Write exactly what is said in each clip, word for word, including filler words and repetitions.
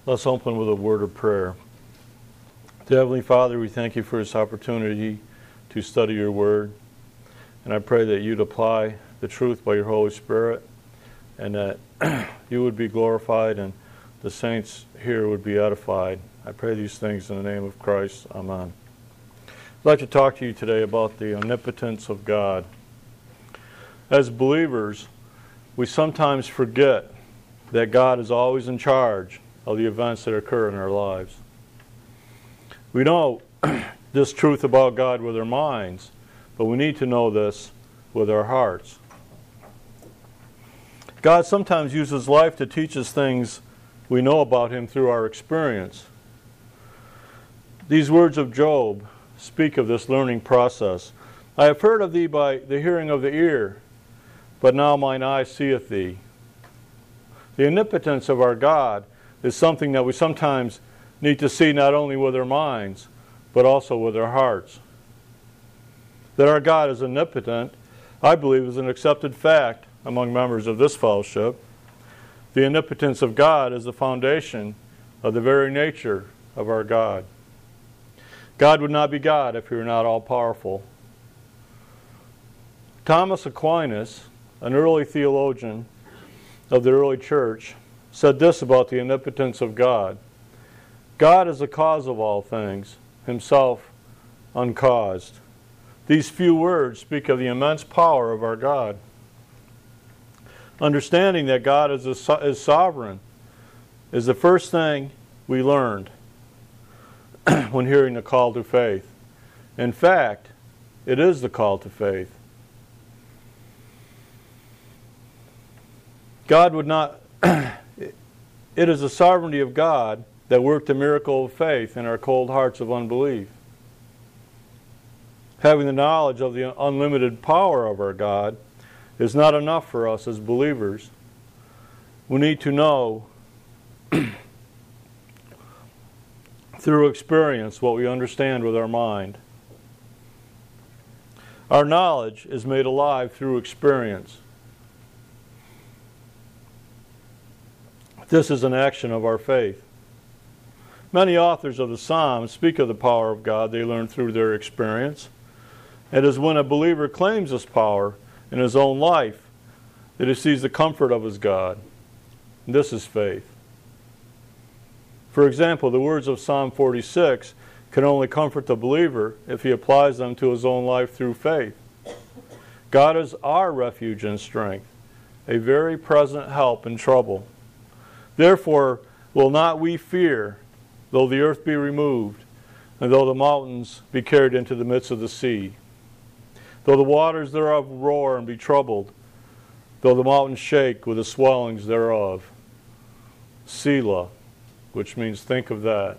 Let's open with a word of prayer. Dear Heavenly Father, we thank you for this opportunity to study your word. And I pray that you'd apply the truth by your Holy Spirit and that you would be glorified and the saints here would be edified. I pray these things in the name of Christ. Amen. I'd like to talk to you today about the omnipotence of God. As believers, we sometimes forget that God is always in charge of the events that occur in our lives. We know this truth about God with our minds, but we need to know this with our hearts. God sometimes uses life to teach us things we know about Him through our experience. These words of Job speak of this learning process. I have heard of thee by the hearing of the ear, but now mine eye seeth thee. The omnipotence of our God is something that we sometimes need to see not only with our minds, but also with our hearts. That our God is omnipotent, I believe, is an accepted fact among members of this fellowship. The omnipotence of God is the foundation of the very nature of our God. God would not be God if He were not all-powerful. Thomas Aquinas, an early theologian of the early church, said this about the omnipotence of God. God is the cause of all things, Himself uncaused. These few words speak of the immense power of our God. Understanding that God is, a, is sovereign is the first thing we learned when hearing the call to faith. In fact, it is the call to faith. God would not... It is the sovereignty of God that worked the miracle of faith in our cold hearts of unbelief. Having the knowledge of the unlimited power of our God is not enough for us as believers. We need to know through experience what we understand with our mind. Our knowledge is made alive through experience. This is an action of our faith. Many authors of the Psalms speak of the power of God they learned through their experience. It is when a believer claims this power in his own life that he sees the comfort of his God. This is faith. For example, the words of Psalm forty-six can only comfort the believer if he applies them to his own life through faith. God is our refuge and strength, a very present help in trouble. Therefore will not we fear, though the earth be removed, and though the mountains be carried into the midst of the sea. Though the waters thereof roar and be troubled, though the mountains shake with the swellings thereof. Selah, which means think of that.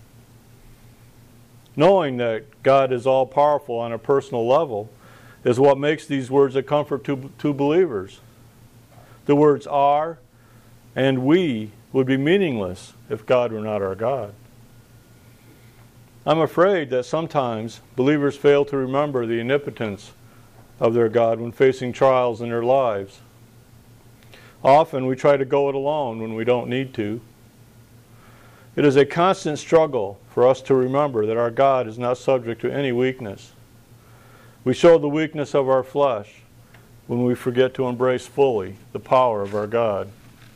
Knowing that God is all-powerful on a personal level is what makes these words a comfort to, to believers. The words are and we would be meaningless if God were not our God. I'm afraid that sometimes believers fail to remember the omnipotence of their God when facing trials in their lives. Often we try to go it alone when we don't need to. It is a constant struggle for us to remember that our God is not subject to any weakness. We show the weakness of our flesh when we forget to embrace fully the power of our God.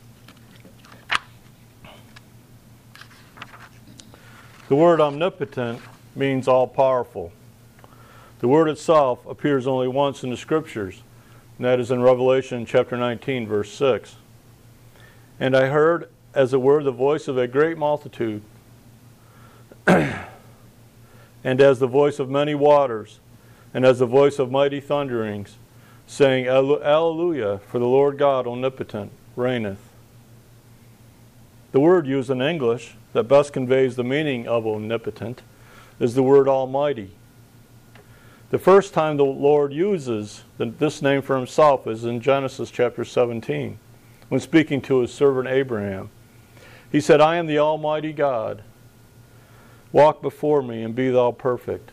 The word omnipotent means all-powerful. The word itself appears only once in the Scriptures, and that is in Revelation chapter nineteen, verse six. And I heard, as it were, the voice of a great multitude, and as the voice of many waters, and as the voice of mighty thunderings, saying, Alleluia, for the Lord God omnipotent reigneth. The word used in English that best conveys the meaning of omnipotent is the word almighty. The first time the Lord uses this name for Himself is in Genesis chapter seventeen, when speaking to His servant Abraham. He said, I am the Almighty God. Walk before me and be thou perfect.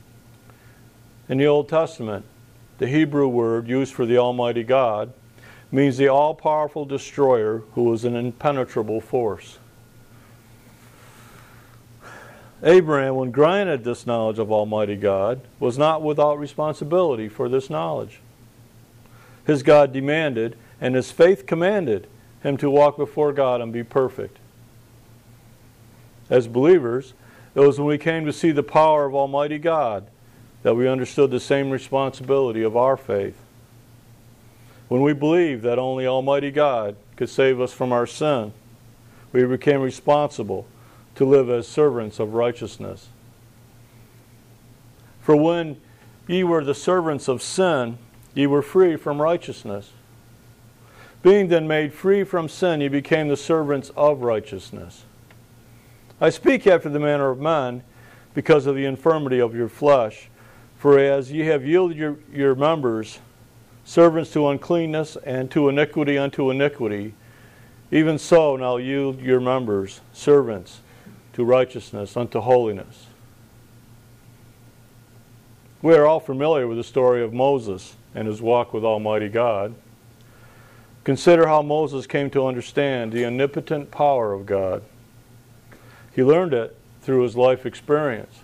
In the Old Testament, the Hebrew word used for the Almighty God means the all-powerful destroyer who is an impenetrable force. Abraham, when granted this knowledge of Almighty God, was not without responsibility for this knowledge. His God demanded, and his faith commanded, him to walk before God and be perfect. As believers, it was when we came to see the power of Almighty God that we understood the same responsibility of our faith. When we believed that only Almighty God could save us from our sin, we became responsible to live as servants of righteousness. For when ye were the servants of sin, ye were free from righteousness. Being then made free from sin, ye became the servants of righteousness. I speak after the manner of men, because of the infirmity of your flesh. For as ye have yielded your, your members servants to uncleanness, and to iniquity unto iniquity, even so now yield your members servants to righteousness unto holiness. We are all familiar with the story of Moses and his walk with Almighty God. Consider how Moses came to understand the omnipotent power of God. He learned it through his life experience.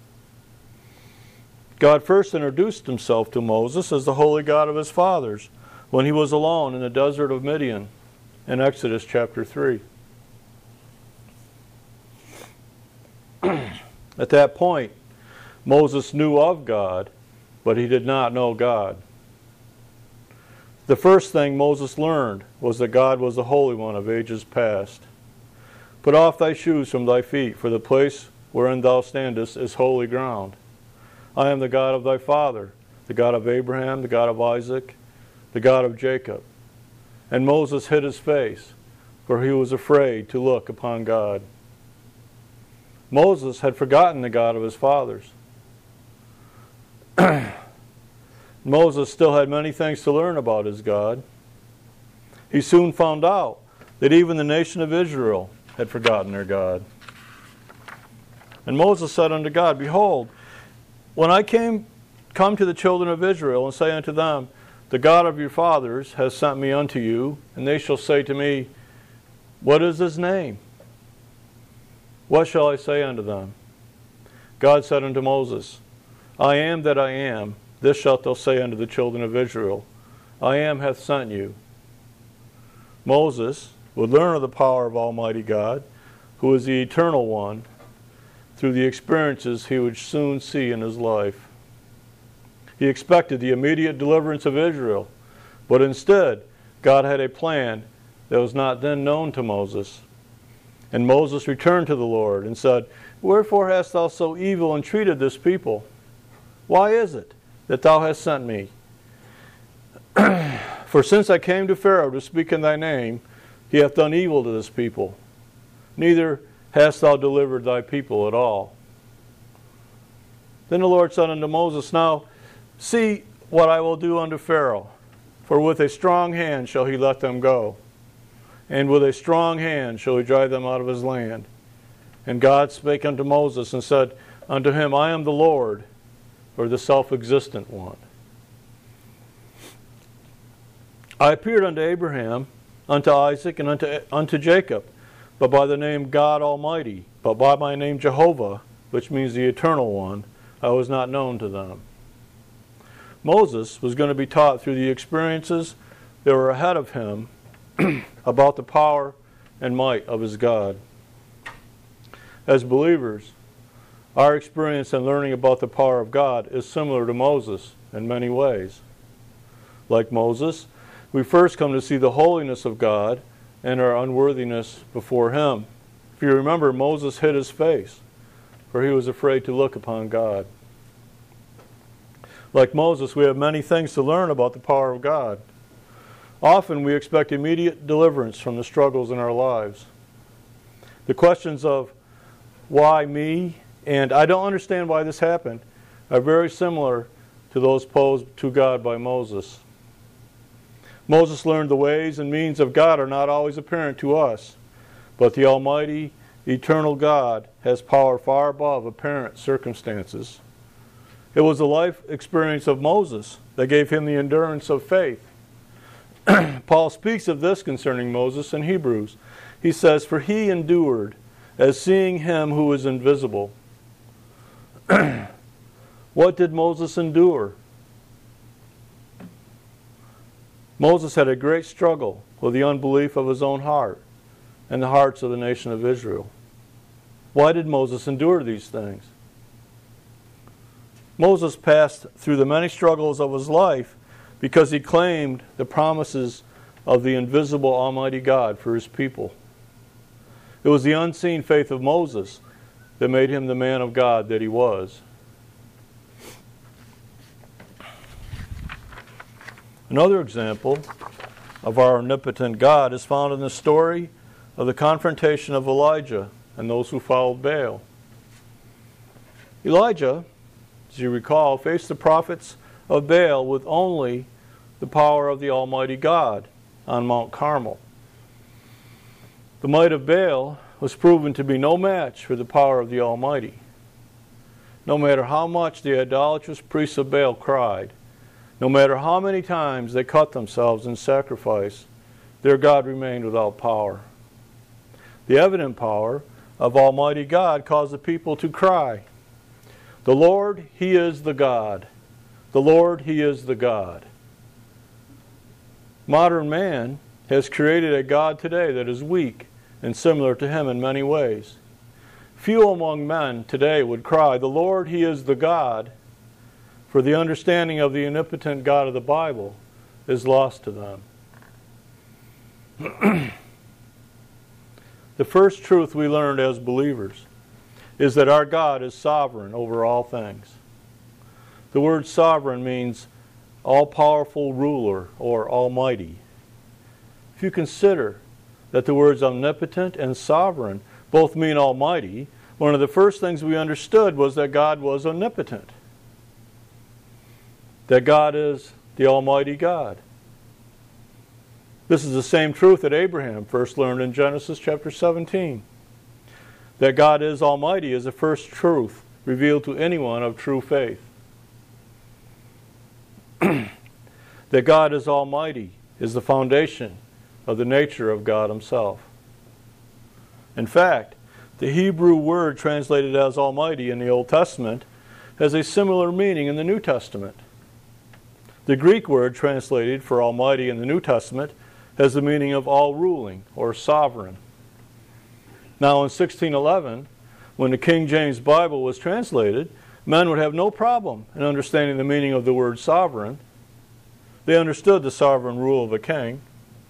God first introduced himself to Moses as the holy God of his fathers when he was alone in the desert of Midian in Exodus chapter three. At that point, Moses knew of God, but he did not know God. The first thing Moses learned was that God was the Holy One of ages past. Put off thy shoes from thy feet, for the place wherein thou standest is holy ground. I am the God of thy father, the God of Abraham, the God of Isaac, the God of Jacob. And Moses hid his face, for he was afraid to look upon God. Moses had forgotten the God of his fathers. Moses still had many things to learn about his God. He soon found out that even the nation of Israel had forgotten their God. And Moses said unto God, Behold, when I came come to the children of Israel and say unto them, The God of your fathers has sent me unto you, and they shall say to me, What is his name? What shall I say unto them? God said unto Moses, I am that I am. This shalt thou say unto the children of Israel, I am hath sent you. Moses would learn of the power of Almighty God, who is the eternal one, through the experiences he would soon see in his life. He expected the immediate deliverance of Israel, but instead, God had a plan that was not then known to Moses. And Moses returned to the Lord and said, Wherefore hast thou so evil entreated this people? Why is it that thou hast sent me? For since I came to Pharaoh to speak in thy name, he hath done evil to this people. Neither hast thou delivered thy people at all. Then the Lord said unto Moses, Now see what I will do unto Pharaoh, for with a strong hand shall he let them go, and with a strong hand shall he drive them out of his land. And God spake unto Moses and said unto him, I am the Lord, or the self-existent one. I appeared unto Abraham, unto Isaac, and unto, unto Jacob, but by the name God Almighty, but by my name Jehovah, which means the Eternal One, I was not known to them. Moses was going to be taught through the experiences that were ahead of him about the power and might of his God. As believers, our experience in learning about the power of God is similar to Moses in many ways. Like Moses, we first come to see the holiness of God and our unworthiness before him. If you remember, Moses hid his face, for he was afraid to look upon God. Like Moses, we have many things to learn about the power of God. Often we expect immediate deliverance from the struggles in our lives. The questions of why me and I don't understand why this happened are very similar to those posed to God by Moses. Moses learned the ways and means of God are not always apparent to us, but the Almighty, eternal God has power far above apparent circumstances. It was the life experience of Moses that gave him the endurance of faith. Paul speaks of this concerning Moses in Hebrews. He says, "For he endured as seeing him who is invisible." What did Moses endure? Moses had a great struggle with the unbelief of his own heart and the hearts of the nation of Israel. Why did Moses endure these things? Moses passed through the many struggles of his life because he claimed the promises of the invisible Almighty God for his people. It was the unseen faith of Moses that made him the man of God that he was. Another example of our omnipotent God is found in the story of the confrontation of Elijah and those who followed Baal. Elijah, as you recall, faced the prophets of Baal with only the power of the Almighty God on Mount Carmel. The might of Baal was proven to be no match for the power of the Almighty. No matter how much the idolatrous priests of Baal cried, no matter how many times they cut themselves in sacrifice, their God remained without power. The evident power of Almighty God caused the people to cry, "The Lord, He is the God. The Lord, He is the God." Modern man has created a God today that is weak and similar to Him in many ways. Few among men today would cry, "The Lord, He is the God," for the understanding of the omnipotent God of the Bible is lost to them. The first truth we learned as believers is that our God is sovereign over all things. The word sovereign means all-powerful ruler or almighty. If you consider that the words omnipotent and sovereign both mean almighty, one of the first things we understood was that God was omnipotent. That God is the Almighty God. This is the same truth that Abraham first learned in Genesis chapter seventeen. That God is Almighty is the first truth revealed to anyone of true faith. That God is Almighty is the foundation of the nature of God Himself. In fact, the Hebrew word translated as Almighty in the Old Testament has a similar meaning in the New Testament. The Greek word translated for Almighty in the New Testament has the meaning of all-ruling or sovereign. Now in sixteen eleven, when the King James Bible was translated, men would have no problem in understanding the meaning of the word sovereign. They understood the sovereign rule of a king.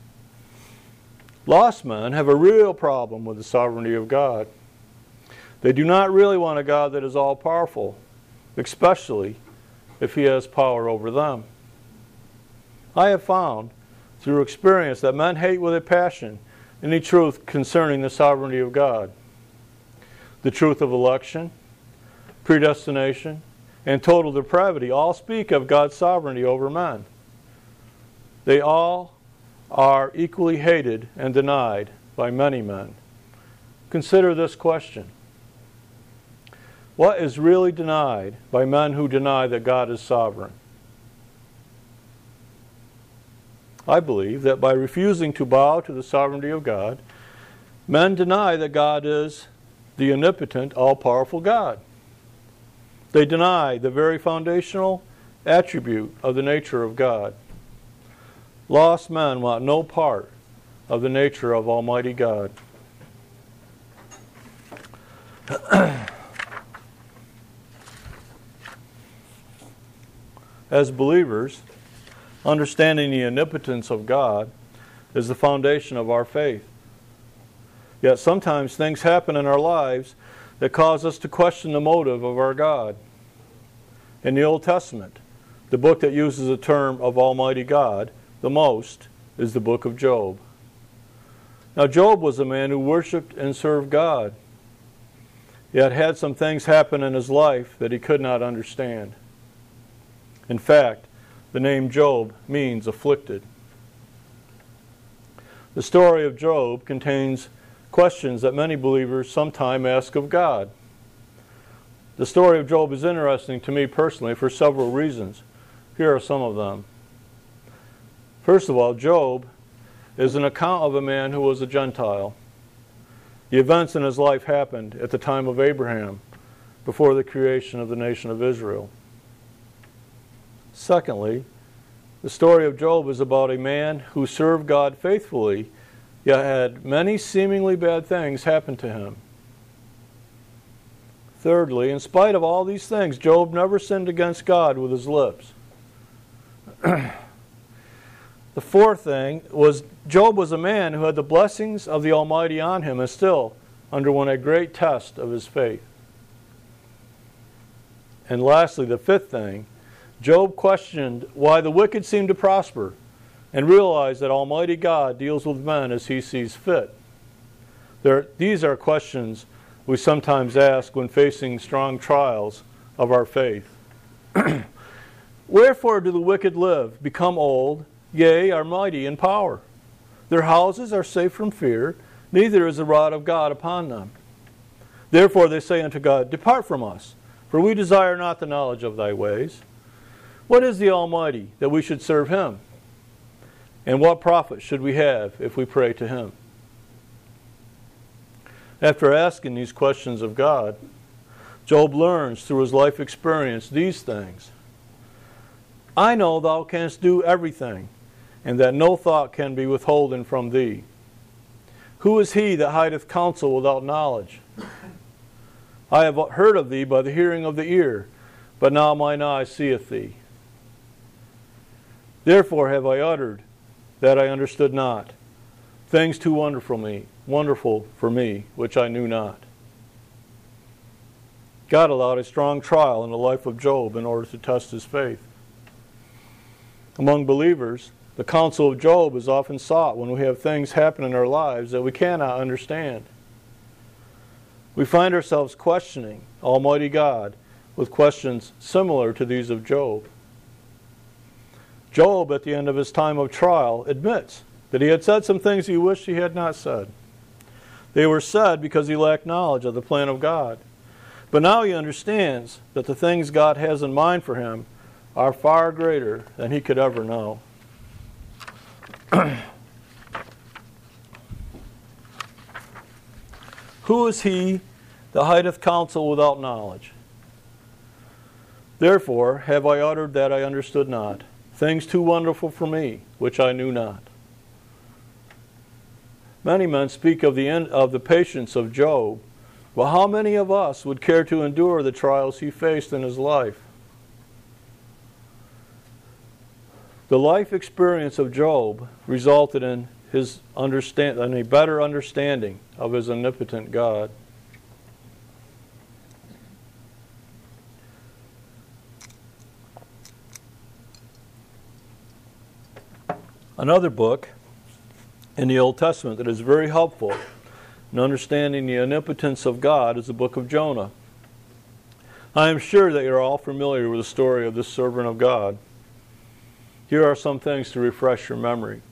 Lost men have a real problem with the sovereignty of God. They do not really want a God that is all-powerful, especially if He has power over them. I have found through experience that men hate with a passion any truth concerning the sovereignty of God. The truth of election, predestination, and total depravity all speak of God's sovereignty over men. They all are equally hated and denied by many men. Consider this question. What is really denied by men who deny that God is sovereign? I believe that by refusing to bow to the sovereignty of God, men deny that God is the omnipotent, all-powerful God. They deny the very foundational attribute of the nature of God. Lost men want no part of the nature of Almighty God. As believers, understanding the omnipotence of God is the foundation of our faith. Yet sometimes things happen in our lives that cause us to question the motive of our God. In the Old Testament, the book that uses the term of Almighty God the most is the book of Job. Now Job was a man who worshiped and served God, yet had some things happen in his life that he could not understand. In fact, the name Job means afflicted. The story of Job contains questions that many believers sometimes ask of God. The story of Job is interesting to me personally for several reasons. Here are some of them. First of all, Job is an account of a man who was a Gentile. The events in his life happened at the time of Abraham, before the creation of the nation of Israel. Secondly, the story of Job is about a man who served God faithfully, yet had many seemingly bad things happen to him. Thirdly, in spite of all these things, Job never sinned against God with his lips. The fourth thing was Job was a man who had the blessings of the Almighty on him and still underwent a great test of his faith. And lastly, the fifth thing, Job questioned why the wicked seem to prosper and realized that Almighty God deals with men as he sees fit. There, these are questions we sometimes ask when facing strong trials of our faith. Wherefore do the wicked live, become old, yea, are mighty in power? Their houses are safe from fear, neither is the rod of God upon them. Therefore they say unto God, Depart from us, for we desire not the knowledge of thy ways. What is the Almighty, that we should serve him? And what profit should we have if we pray to him? After asking these questions of God, Job learns through his life experience these things. I know thou canst do everything, and that no thought can be withholden from thee. Who is he that hideth counsel without knowledge? I have heard of thee by the hearing of the ear, but now mine eye seeth thee. Therefore have I uttered that I understood not, things too wonderful me, wonderful for me, which I knew not. God allowed a strong trial in the life of Job in order to test his faith. Among believers, the counsel of Job is often sought when we have things happen in our lives that we cannot understand. We find ourselves questioning Almighty God with questions similar to these of Job. Job, at the end of his time of trial, admits that he had said some things he wished he had not said. They were said because he lacked knowledge of the plan of God. But now he understands that the things God has in mind for him are far greater than he could ever know. Who is he that hideth counsel without knowledge? Therefore have I uttered that I understood not, things too wonderful for me, which I knew not. Many men speak of the end, of the patience of Job, but how many of us would care to endure the trials he faced in his life? The life experience of Job resulted in his understand, in a better understanding of his omnipotent God. Another book in the Old Testament that is very helpful in understanding the omnipotence of God is the book of Jonah. I am sure that you're all familiar with the story of this servant of God. Here are some things to refresh your memory.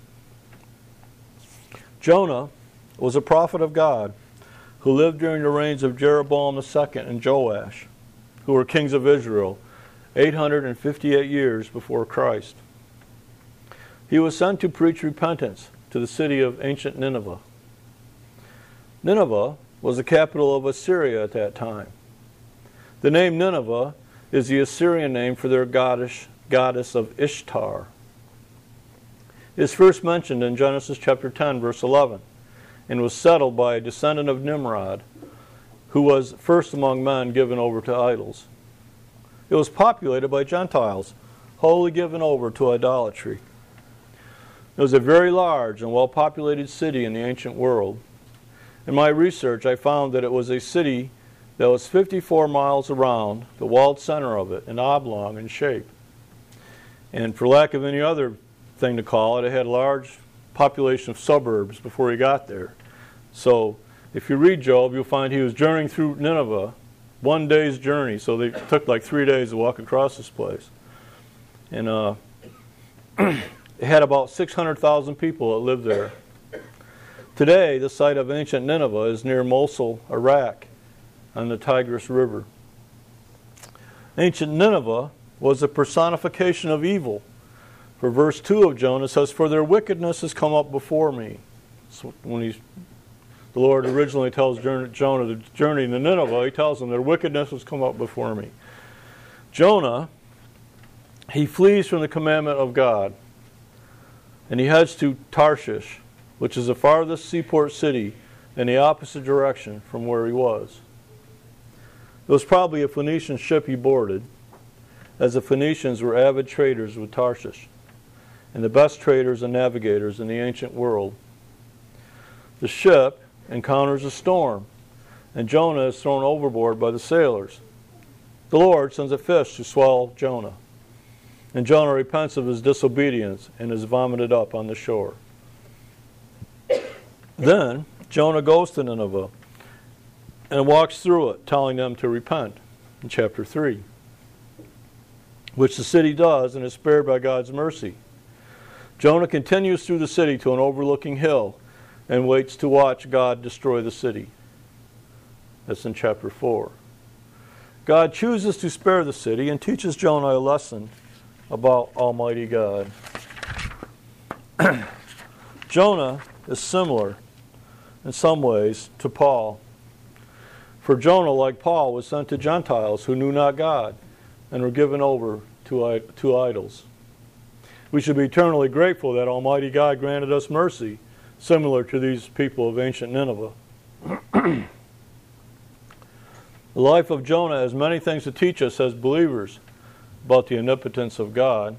Jonah was a prophet of God who lived during the reigns of Jeroboam the second and Joash, who were kings of Israel, eight hundred fifty-eight years before Christ. He was sent to preach repentance to the city of ancient Nineveh. Nineveh was the capital of Assyria at that time. The name Nineveh is the Assyrian name for their goddess, goddess of Ishtar. It is first mentioned in Genesis chapter ten, verse eleven, and was settled by a descendant of Nimrod, who was first among men given over to idols. It was populated by Gentiles, wholly given over to idolatry. It was a very large and well-populated city in the ancient world. In my research, I found that it was a city that was fifty-four miles around, the walled center of it, and oblong in shape. And for lack of any other thing to call it, it had a large population of suburbs before he got there. So if you read Job, you'll find he was journeying through Nineveh, one day's journey. So they took like three days to walk across this place. And uh, it had about six hundred thousand people that lived there. Today, the site of ancient Nineveh is near Mosul, Iraq, on the Tigris River. Ancient Nineveh was a personification of evil For verse two of Jonah says, "For their wickedness has come up before me." So when he's, the Lord originally tells Jonah to journey to Nineveh, he tells them, "Their wickedness has come up before me." Jonah, he flees from the commandment of God, and he heads to Tarshish, which is the farthest seaport city in the opposite direction from where he was. It was probably a Phoenician ship he boarded, as the Phoenicians were avid traders with Tarshish, and the best traders and navigators in the ancient world. The ship encounters a storm, and Jonah is thrown overboard by the sailors. The Lord sends a fish to swallow Jonah, and Jonah repents of his disobedience and is vomited up on the shore. Then Jonah goes to Nineveh and walks through it, telling them to repent, in chapter three, which the city does and is spared by God's mercy. Jonah continues through the city to an overlooking hill and waits to watch God destroy the city. That's in chapter four. God chooses to spare the city and teaches Jonah a lesson about Almighty God. Jonah is similar in some ways to Paul. For Jonah, like Paul, was sent to Gentiles who knew not God and were given over to, to idols. We should be eternally grateful that Almighty God granted us mercy, similar to these people of ancient Nineveh. The life of Jonah has many things to teach us as believers about the omnipotence of God.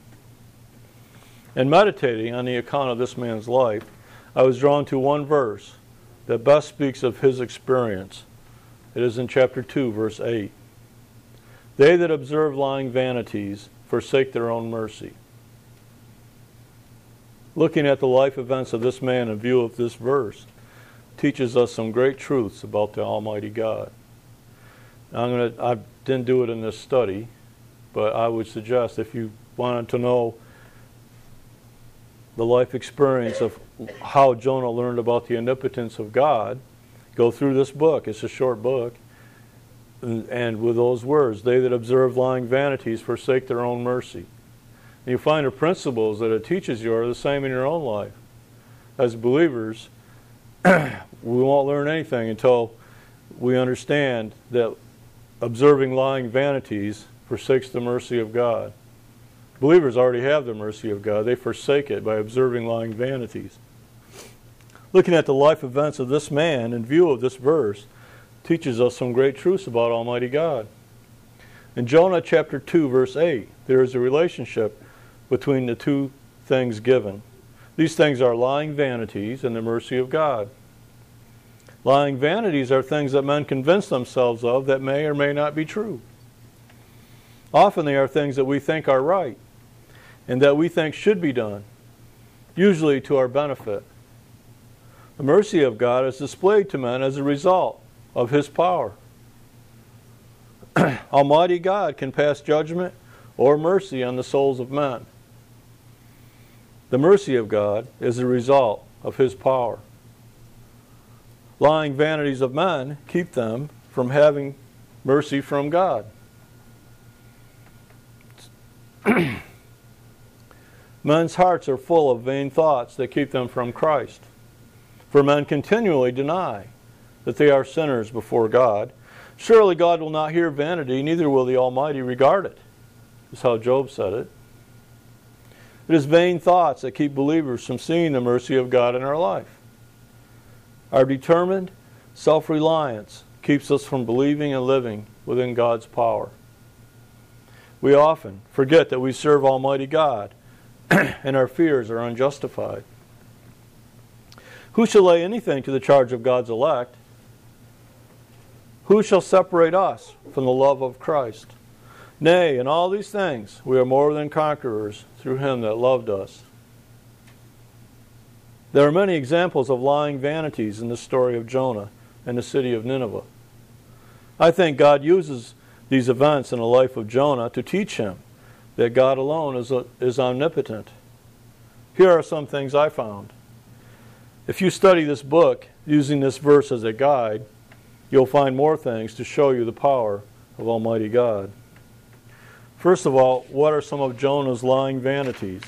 In meditating on the account of this man's life, I was drawn to one verse that best speaks of his experience. It is in chapter two, verse eight. "They that observe lying vanities forsake their own mercy." Looking at the life events of this man in view of this verse teaches us some great truths about the Almighty God. I'm gonna, I didn't do it in this study, but I would suggest if you wanted to know the life experience of how Jonah learned about the omnipotence of God, go through this book. It's a short book. And, and with those words, "They that observe lying vanities forsake their own mercy." And you find the principles that it teaches you are the same in your own life. As believers, we won't learn anything until we understand that observing lying vanities forsakes the mercy of God. Believers already have the mercy of God. They forsake it by observing lying vanities. Looking at the life events of this man in view of this verse teaches us some great truths about Almighty God. In Jonah chapter two, verse eight, there is a relationship between the two things given. These things are lying vanities and the mercy of God. Lying vanities are things that men convince themselves of that may or may not be true. Often they are things that we think are right and that we think should be done, usually to our benefit. The mercy of God is displayed to men as a result of His power. Almighty God can pass judgment or mercy on the souls of men. The mercy of God is a result of His power. Lying vanities of men keep them from having mercy from God. Men's hearts are full of vain thoughts that keep them from Christ. For men continually deny that they are sinners before God. Surely God will not hear vanity, neither will the Almighty regard it. That's how Job said it. It is vain thoughts that keep believers from seeing the mercy of God in our life. Our determined self-reliance keeps us from believing and living within God's power. We often forget that we serve Almighty God and our fears are unjustified. Who shall lay anything to the charge of God's elect? Who shall separate us from the love of Christ? Nay, in all these things we are more than conquerors through Him that loved us. There are many examples of lying vanities in the story of Jonah and the city of Nineveh. I think God uses these events in the life of Jonah to teach him that God alone is, is omnipotent. Here are some things I found. If you study this book using this verse as a guide, you'll find more things to show you the power of Almighty God. First of all, what are some of Jonah's lying vanities?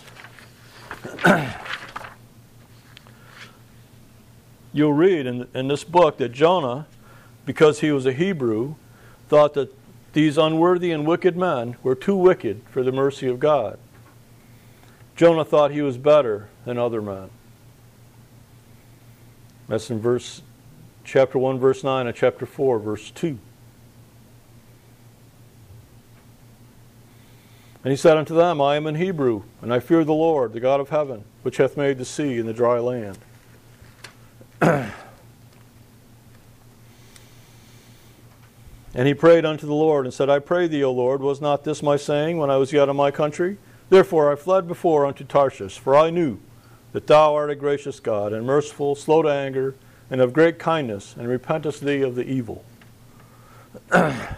You'll read in, in this book that Jonah, because he was a Hebrew, thought that these unworthy and wicked men were too wicked for the mercy of God. Jonah thought he was better than other men. That's in verse, chapter one, verse nine, and chapter four, verse two. And he said unto them, I am an Hebrew, and I fear the Lord, the God of heaven, which hath made the sea and the dry land. And he prayed unto the Lord, and said, I pray thee, O Lord, was not this my saying when I was yet in my country? Therefore I fled before unto Tarshish, for I knew that thou art a gracious God, and merciful, slow to anger, and of great kindness, and repentest thee of the evil. The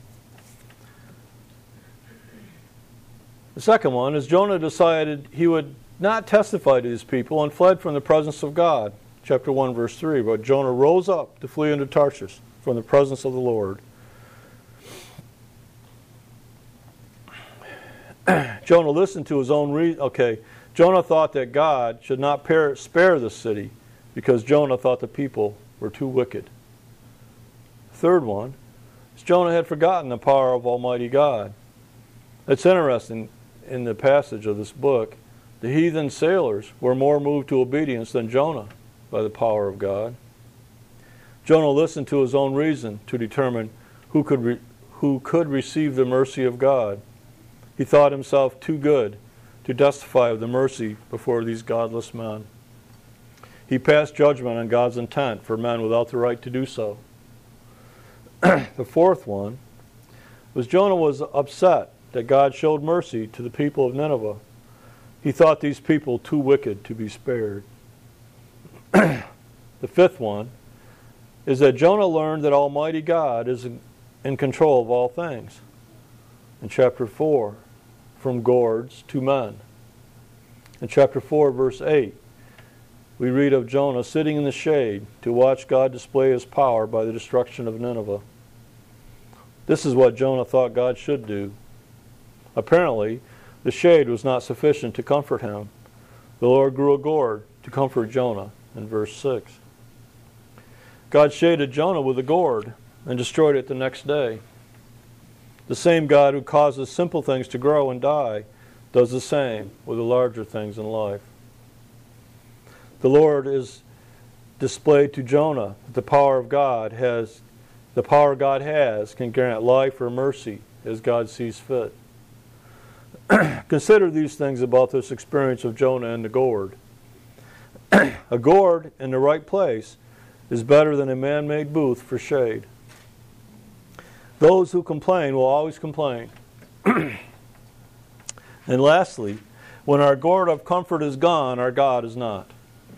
second one is Jonah decided he would not testify to these people and fled from the presence of God. Chapter one, verse three. But Jonah rose up to flee into Tarshish from the presence of the Lord. Jonah listened to his own reason. Okay, Jonah thought that God should not par- spare the city because Jonah thought the people were too wicked. Third one is Jonah had forgotten the power of Almighty God. It's interesting in the passage of this book, the heathen sailors were more moved to obedience than Jonah by the power of God. Jonah listened to his own reason to determine who could re- who could receive the mercy of God. He thought himself too good to testify of the mercy before these godless men. He passed judgment on God's intent for men without the right to do so. The fourth one was Jonah was upset that God showed mercy to the people of Nineveh. He thought these people too wicked to be spared. The fifth one is that Jonah learned that Almighty God is in control of all things. In chapter four, from gourds to men. In chapter four, verse eight, we read of Jonah sitting in the shade to watch God display his power by the destruction of Nineveh. This is what Jonah thought God should do. Apparently, the shade was not sufficient to comfort him. The Lord grew a gourd to comfort Jonah in verse six. God shaded Jonah with a gourd and destroyed it the next day. The same God who causes simple things to grow and die does the same with the larger things in life. The Lord is displayed to Jonah that the power of God has, the power God has can grant life or mercy as God sees fit. Consider these things about this experience of Jonah and the gourd. A gourd in the right place is better than a man-made booth for shade. Those who complain will always complain. And lastly, when our gourd of comfort is gone, our God is not.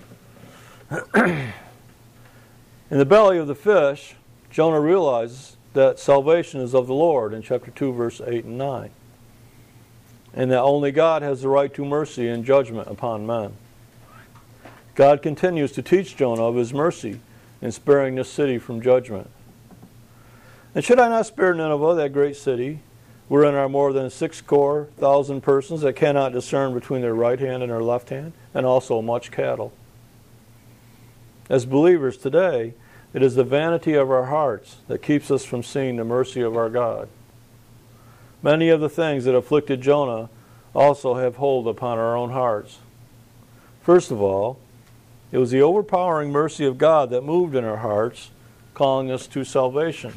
In the belly of the fish, Jonah realizes that salvation is of the Lord in chapter two, verse eight and nine. And that only God has the right to mercy and judgment upon men. God continues to teach Jonah of his mercy in sparing this city from judgment. And should I not spare Nineveh, that great city, wherein are more than six score thousand persons that cannot discern between their right hand and their left hand, and also much cattle? As believers today, it is the vanity of our hearts that keeps us from seeing the mercy of our God. Many of the things that afflicted Jonah also have hold upon our own hearts. First of all, it was the overpowering mercy of God that moved in our hearts, calling us to salvation.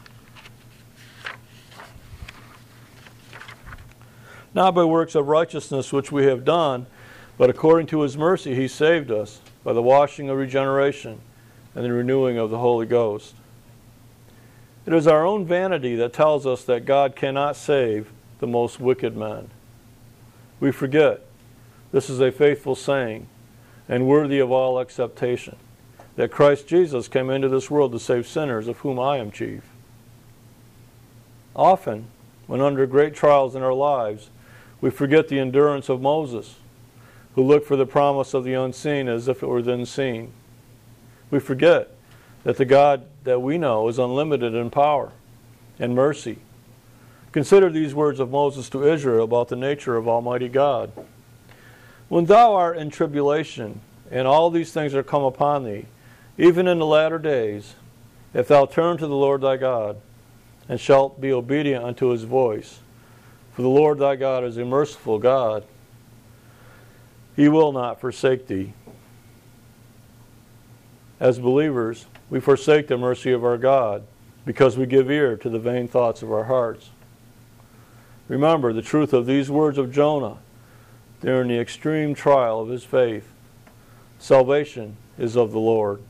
Not by works of righteousness which we have done, but according to his mercy he saved us by the washing of regeneration and the renewing of the Holy Ghost. It is our own vanity that tells us that God cannot save the most wicked man. We forget, this is a faithful saying and worthy of all acceptation, that Christ Jesus came into this world to save sinners, of whom I am chief. Often, when under great trials in our lives, we forget the endurance of Moses, who looked for the promise of the unseen as if it were then seen. We forget that the God that we know is unlimited in power and mercy, Consider these words of Moses to Israel about the nature of Almighty God. When thou art in tribulation, and all these things are come upon thee, even in the latter days, if thou turn to the Lord thy God, and shalt be obedient unto his voice, for the Lord thy God is a merciful God, he will not forsake thee. As believers, we forsake the mercy of our God because we give ear to the vain thoughts of our hearts. Remember the truth of these words of Jonah during the extreme trial of his faith. Salvation is of the Lord.